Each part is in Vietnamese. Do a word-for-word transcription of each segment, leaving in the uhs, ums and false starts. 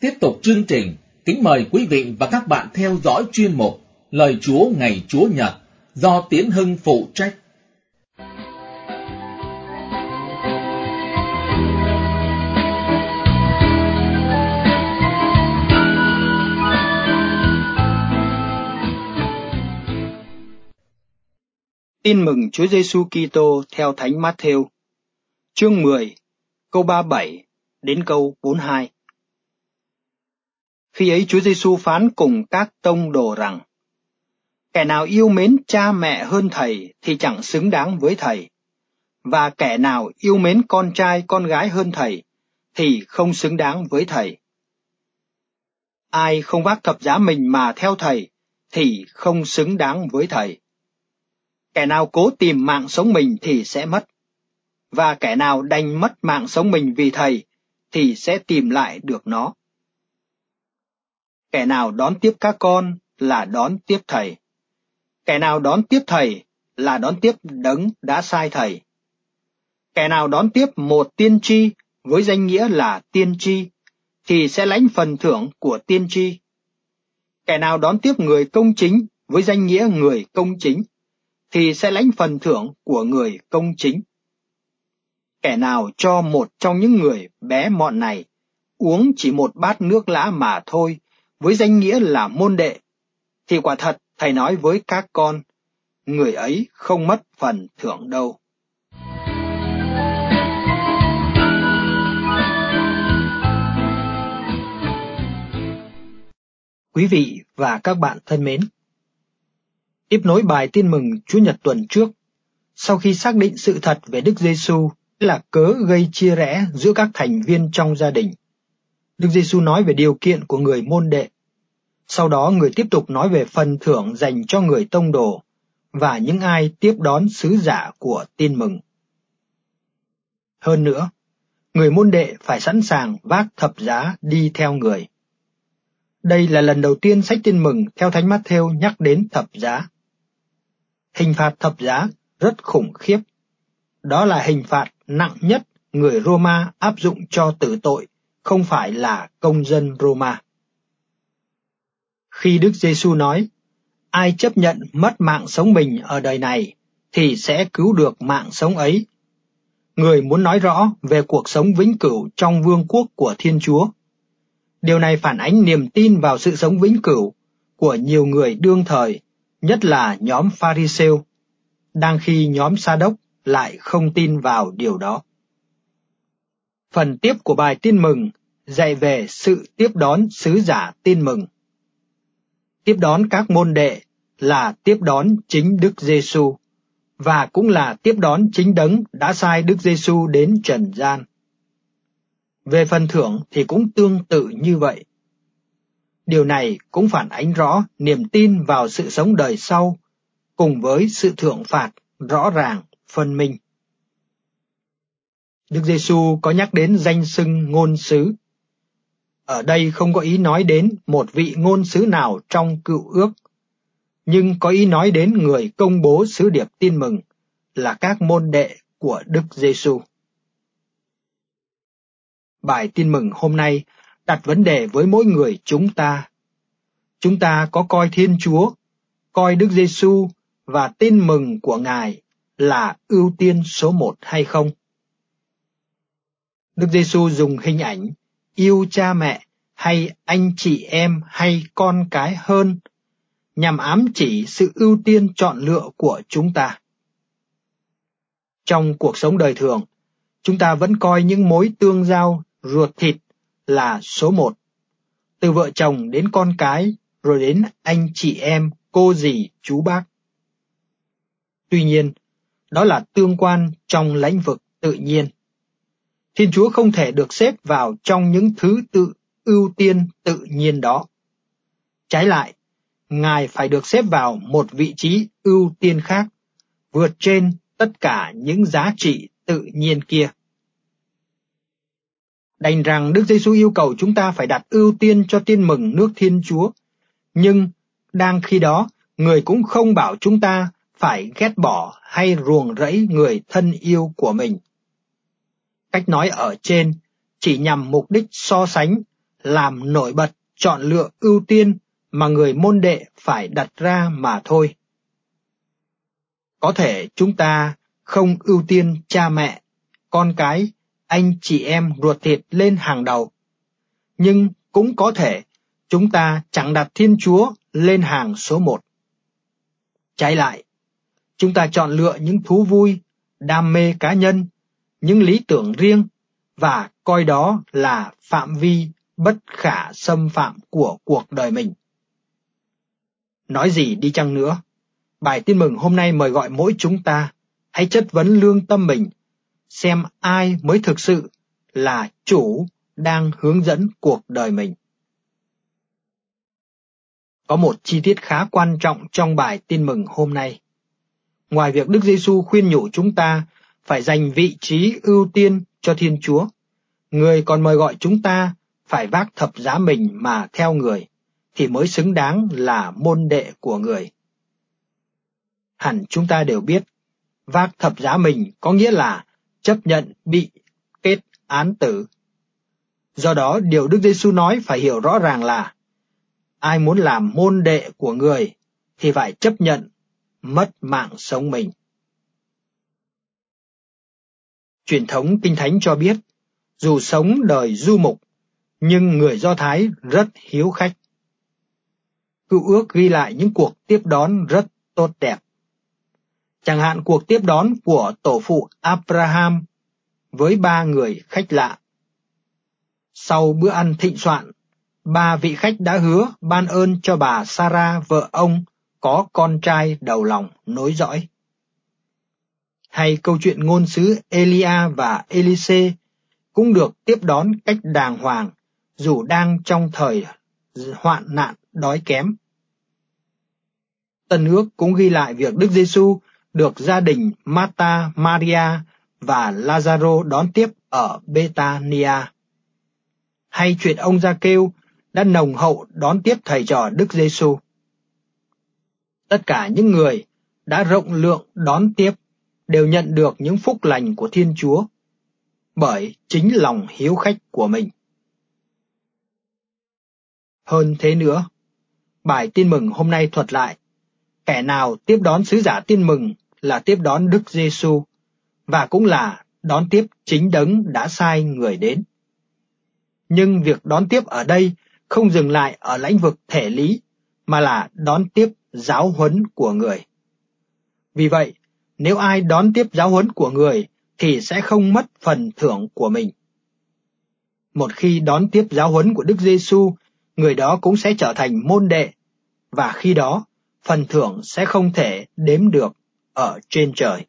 Tiếp tục chương trình, kính mời quý vị và các bạn theo dõi chuyên mục Lời Chúa ngày Chúa Nhật do Tiến Hưng phụ trách. Tin mừng Chúa Giêsu Kitô theo Thánh Matthew, chương mười, câu ba mươi bảy đến câu bốn mươi hai. Khi ấy Chúa Giêsu phán cùng các tông đồ rằng: Kẻ nào yêu mến cha mẹ hơn thầy thì chẳng xứng đáng với thầy, và kẻ nào yêu mến con trai con gái hơn thầy thì không xứng đáng với thầy. Ai không vác thập giá mình mà theo thầy thì không xứng đáng với thầy. Kẻ nào cố tìm mạng sống mình thì sẽ mất, và kẻ nào đành mất mạng sống mình vì thầy thì sẽ tìm lại được nó. Kẻ nào đón tiếp các con là đón tiếp thầy. Kẻ nào đón tiếp thầy là đón tiếp đấng đã sai thầy. Kẻ nào đón tiếp một tiên tri với danh nghĩa là tiên tri thì sẽ lãnh phần thưởng của tiên tri. Kẻ nào đón tiếp người công chính với danh nghĩa người công chính thì sẽ lãnh phần thưởng của người công chính. Kẻ nào cho một trong những người bé mọn này uống chỉ một bát nước lã mà thôi với danh nghĩa là môn đệ, thì quả thật thầy nói với các con, người ấy không mất phần thưởng đâu. Quý vị và các bạn thân mến, tiếp nối bài tin mừng Chúa Nhật tuần trước, sau khi xác định sự thật về Đức Giêsu là cớ gây chia rẽ giữa các thành viên trong gia đình, Đức Giêsu nói về điều kiện của người môn đệ. Sau đó người tiếp tục nói về phần thưởng dành cho người tông đồ và những ai tiếp đón sứ giả của tin mừng. Hơn nữa, người môn đệ phải sẵn sàng vác thập giá đi theo người. Đây là lần đầu tiên sách tin mừng theo Thánh Matthew nhắc đến thập giá. Hình phạt thập giá rất khủng khiếp. Đó là hình phạt nặng nhất người Roma áp dụng cho tử tội, không phải là công dân Roma. Khi Đức Giêsu nói, ai chấp nhận mất mạng sống mình ở đời này thì sẽ cứu được mạng sống ấy, người muốn nói rõ về cuộc sống vĩnh cửu trong vương quốc của Thiên Chúa. Điều này phản ánh niềm tin vào sự sống vĩnh cửu của nhiều người đương thời, nhất là nhóm Pha-ri-sêu, đang khi nhóm Sa-đốc lại không tin vào điều đó. Phần tiếp của bài tin mừng dạy về sự tiếp đón sứ giả tin mừng. Tiếp đón các môn đệ là tiếp đón chính Đức Giêsu và cũng là tiếp đón chính đấng đã sai Đức Giêsu đến trần gian. Về phần thưởng thì cũng tương tự như vậy. Điều này cũng phản ánh rõ niềm tin vào sự sống đời sau cùng với sự thưởng phạt rõ ràng, phân minh. Đức Giêsu có nhắc đến danh xưng ngôn sứ. Ở đây không có ý nói đến một vị ngôn sứ nào trong Cựu Ước, nhưng có ý nói đến người công bố sứ điệp tin mừng là các môn đệ của Đức Giêsu. Bài tin mừng hôm nay đặt vấn đề với mỗi người chúng ta. Chúng ta có coi Thiên Chúa, coi Đức Giêsu và tin mừng của Ngài là ưu tiên số một hay không? Đức Giêsu dùng hình ảnh yêu cha mẹ hay anh chị em hay con cái hơn nhằm ám chỉ sự ưu tiên chọn lựa của chúng ta. Trong cuộc sống đời thường, chúng ta vẫn coi những mối tương giao ruột thịt là số một, từ vợ chồng đến con cái, rồi đến anh chị em, cô dì, chú bác. Tuy nhiên, đó là tương quan trong lĩnh vực tự nhiên. Thiên Chúa không thể được xếp vào trong những thứ tự ưu tiên tự nhiên đó. Trái lại, Ngài phải được xếp vào một vị trí ưu tiên khác, vượt trên tất cả những giá trị tự nhiên kia. Đành rằng Đức Giêsu yêu cầu chúng ta phải đặt ưu tiên cho tin mừng nước Thiên Chúa, nhưng đang khi đó, người cũng không bảo chúng ta phải ghét bỏ hay ruồng rẫy người thân yêu của mình. Cách nói ở trên chỉ nhằm mục đích so sánh làm nổi bật chọn lựa ưu tiên mà người môn đệ phải đặt ra mà thôi. Có thể chúng ta không ưu tiên cha mẹ, con cái, anh chị em ruột thịt lên hàng đầu, nhưng cũng có thể chúng ta chẳng đặt Thiên Chúa lên hàng số một. Trái lại, chúng ta chọn lựa những thú vui, đam mê cá nhân, những lý tưởng riêng và coi đó là phạm vi bất khả xâm phạm của cuộc đời mình. Nói gì đi chăng nữa, bài tin mừng hôm nay mời gọi mỗi chúng ta hãy chất vấn lương tâm mình, xem ai mới thực sự là chủ đang hướng dẫn cuộc đời mình. Có một chi tiết khá quan trọng trong bài tin mừng hôm nay. Ngoài việc Đức Giêsu khuyên nhủ chúng ta phải dành vị trí ưu tiên cho Thiên Chúa, Người còn mời gọi chúng ta phải vác thập giá mình mà theo Người, thì mới xứng đáng là môn đệ của Người. Hẳn chúng ta đều biết, vác thập giá mình có nghĩa là chấp nhận bị kết án tử. Do đó, điều Đức Giêsu nói phải hiểu rõ ràng là ai muốn làm môn đệ của Người thì phải chấp nhận mất mạng sống mình. Truyền thống Kinh Thánh cho biết, dù sống đời du mục, nhưng người Do Thái rất hiếu khách. Cựu ước ghi lại những cuộc tiếp đón rất tốt đẹp. Chẳng hạn cuộc tiếp đón của tổ phụ Abraham với ba người khách lạ. Sau bữa ăn thịnh soạn, ba vị khách đã hứa ban ơn cho bà Sarah vợ ông có con trai đầu lòng nối dõi. Hay câu chuyện ngôn sứ Elia và Elise cũng được tiếp đón cách đàng hoàng dù đang trong thời hoạn nạn đói kém. Tân ước cũng ghi lại việc Đức Giêsu được gia đình Martha, Maria và Lazaro đón tiếp ở Bethania. Hay chuyện ông Gia-kêu đã nồng hậu đón tiếp thầy trò Đức Giêsu. Tất cả những người đã rộng lượng đón tiếp đều nhận được những phúc lành của Thiên Chúa bởi chính lòng hiếu khách của mình. Hơn thế nữa, bài tin mừng hôm nay thuật lại, kẻ nào tiếp đón sứ giả tin mừng là tiếp đón Đức Giêsu và cũng là đón tiếp chính đấng đã sai người đến. Nhưng việc đón tiếp ở đây không dừng lại ở lĩnh vực thể lý, mà là đón tiếp giáo huấn của người. Vì vậy, nếu ai đón tiếp giáo huấn của người thì sẽ không mất phần thưởng của mình. Một khi đón tiếp giáo huấn của Đức Giêsu, người đó cũng sẽ trở thành môn đệ, và khi đó, phần thưởng sẽ không thể đếm được ở trên trời.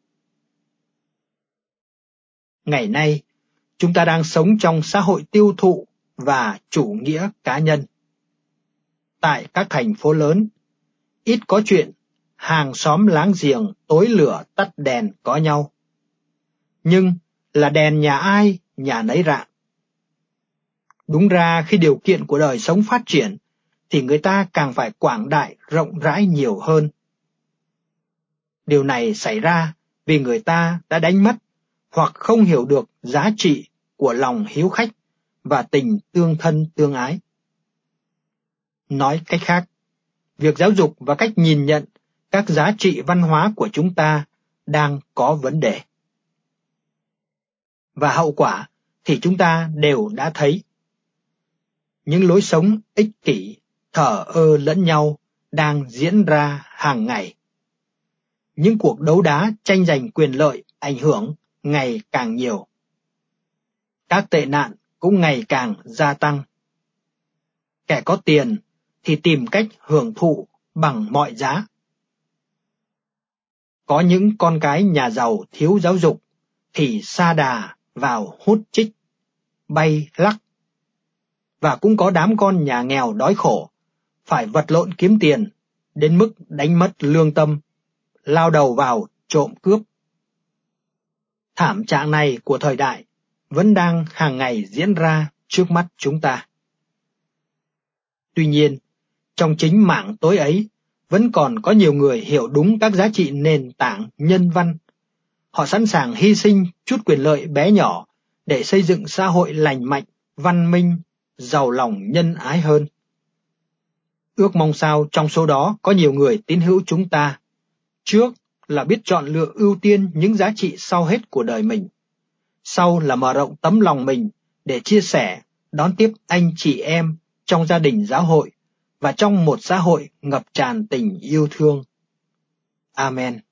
Ngày nay, chúng ta đang sống trong xã hội tiêu thụ và chủ nghĩa cá nhân. Tại các thành phố lớn, ít có chuyện hàng xóm láng giềng tối lửa tắt đèn có nhau. Nhưng là đèn nhà ai, nhà nấy rạng. Đúng ra khi điều kiện của đời sống phát triển, thì người ta càng phải quảng đại rộng rãi nhiều hơn. Điều này xảy ra vì người ta đã đánh mất hoặc không hiểu được giá trị của lòng hiếu khách và tình tương thân tương ái. Nói cách khác, việc giáo dục và cách nhìn nhận các giá trị văn hóa của chúng ta đang có vấn đề. Và hậu quả thì chúng ta đều đã thấy. Những lối sống ích kỷ, thờ ơ lẫn nhau đang diễn ra hàng ngày. Những cuộc đấu đá tranh giành quyền lợi ảnh hưởng ngày càng nhiều. Các tệ nạn cũng ngày càng gia tăng. Kẻ có tiền thì tìm cách hưởng thụ bằng mọi giá. Có những con cái nhà giàu thiếu giáo dục thì sa đà vào hút chích, bay lắc. Và cũng có đám con nhà nghèo đói khổ, phải vật lộn kiếm tiền, đến mức đánh mất lương tâm, lao đầu vào trộm cướp. Thảm trạng này của thời đại vẫn đang hàng ngày diễn ra trước mắt chúng ta. Tuy nhiên, trong chính mảng tối ấy, vẫn còn có nhiều người hiểu đúng các giá trị nền tảng nhân văn. Họ sẵn sàng hy sinh chút quyền lợi bé nhỏ để xây dựng xã hội lành mạnh, văn minh, giàu lòng nhân ái hơn. Ước mong sao trong số đó có nhiều người tín hữu chúng ta, trước là biết chọn lựa ưu tiên những giá trị sau hết của đời mình, sau là mở rộng tấm lòng mình để chia sẻ, đón tiếp anh chị em trong gia đình giáo hội và trong một xã hội ngập tràn tình yêu thương. Amen.